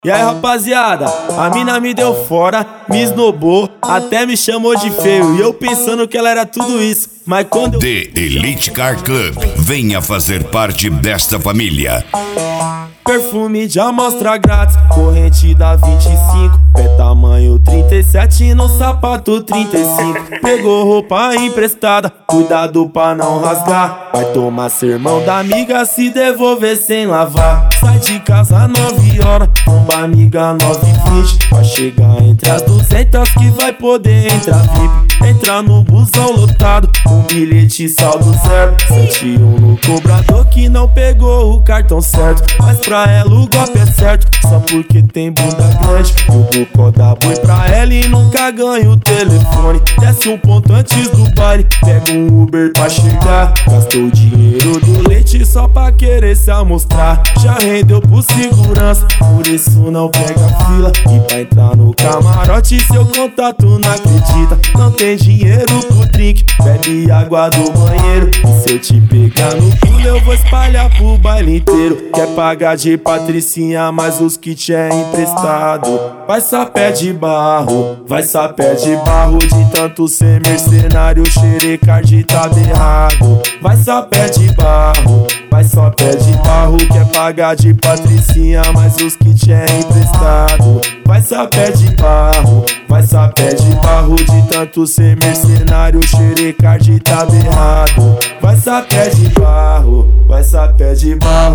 E aí rapaziada, a mina me deu fora, me esnobou, até me chamou de feio. E eu pensando que ela era tudo isso, mas quando The Elite Car Club, venha fazer parte desta família. Perfume de amostra grátis, corrente da 25, pé tamanho 37 no sapato 35. Pegou roupa emprestada, cuidado pra não rasgar. Vai tomar sermão da amiga se devolver sem lavar. Sai de casa 9 horas, bomba amiga 9h20. Vai chegar entre as 200 que vai poder entrar VIP. Entrar no busão lotado, um bilhete saldo zero. 71 no cobrador que não pegou o cartão certo. Mas pra ela o golpe é certo, só porque tem bunda grande. O bocó dá boi pra ela e nunca ganha o telefone. Desce um ponto antes do baile, pega um Uber pra chegar. Gastou o dinheiro do leite só pra querer se amostrar. Já rendeu pro segurança, por isso não pega fila. E pra entrar no camarote seu contato não acredita. Não tem dinheiro pro drink, bebe água do banheiro. E se eu te pegar no pulo eu vou espalhar pro baile inteiro. Quer pagar de patricinha, mas os kits é emprestado. Vai sapé de barro, vai sapé de barro. De tanto ser mercenário, xerecard tá errado. Vai sapé de barro, vai sapé de barro. Quer pagar de patricinha, mas os kits é emprestado. Vai sapé de barro, vai sapé de barro. De tanto ser mercenário, xerecard tá errado. Vai sapé de barro, vai sapé de barro.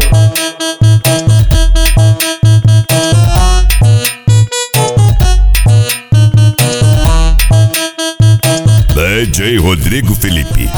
DJ Rodrigo Felipe.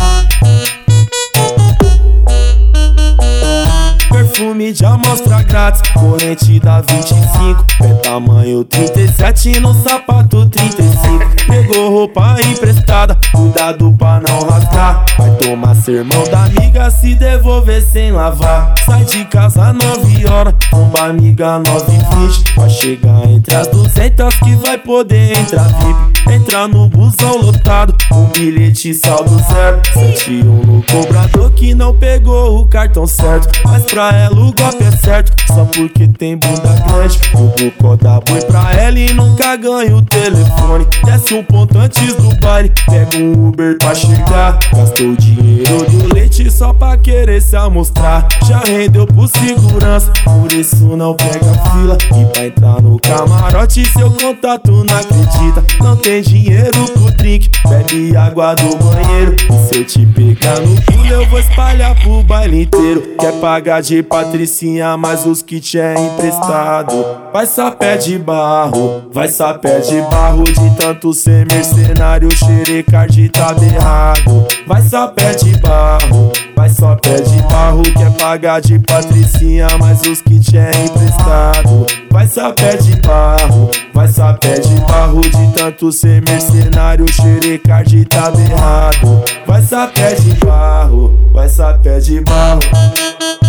Perfume de amostra grátis, corrente da 25, pé tamanho 37 no sapato 35. Pegou roupa emprestada, cuidado pra não rasgar. Vai tomar sermão da amiga se devolver sem lavar. Sai de casa 9 horas, bomba amiga 9h20. Vai chegar entre as 200 que vai poder entrar VIP. Entrar no busão lotado, um bilhete saldo zero. 71 no cobrador que não pegou o cartão certo. Mas pra ela o golpe é certo, só porque tem bunda grande. O bocó dá boi pra ela e nunca ganha o telefone. Desce um ponto antes do baile, pega um Uber pra chegar. Gastou o dinheiro do leite só pra querer se amostrar. Já rendeu pro segurança, por isso não pega fila. E pra entrar no camarote seu contato não acredita. Não tem dinheiro pro drink, bebe água do banheiro. E se eu te pegar no pulo eu vou espalhar pro baile inteiro. Quer pagar de patricinha, mas os kits é emprestado. Vai sapé de barro, vai sapé de barro. De tanto ser mercenário, xerecard tá errado. Vai sapé de barro, vai sapé de barro. Quer pagar de patricinha, mas os kits é emprestado. Vai sapé de barro, vai sapé de barro. De tanto ser mercenário, xerecard tá errado. Vai sapé de barro, vai sapé de barro.